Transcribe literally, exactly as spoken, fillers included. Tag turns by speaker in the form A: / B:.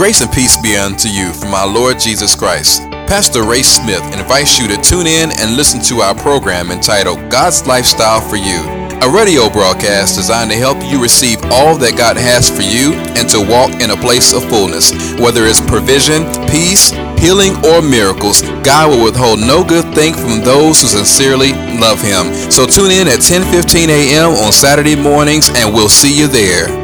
A: Grace and peace be unto you from our Lord Jesus Christ. Pastor Ray Smith invites you to tune in and listen to our program entitled God's Lifestyle for You, a radio broadcast designed to help you receive all that God has for you and to walk in a place of fullness. Whether it's provision, peace, healing, or miracles, God will withhold no good thing from those who sincerely love Him. So tune in at ten fifteen a.m. on Saturday mornings and we'll see you there.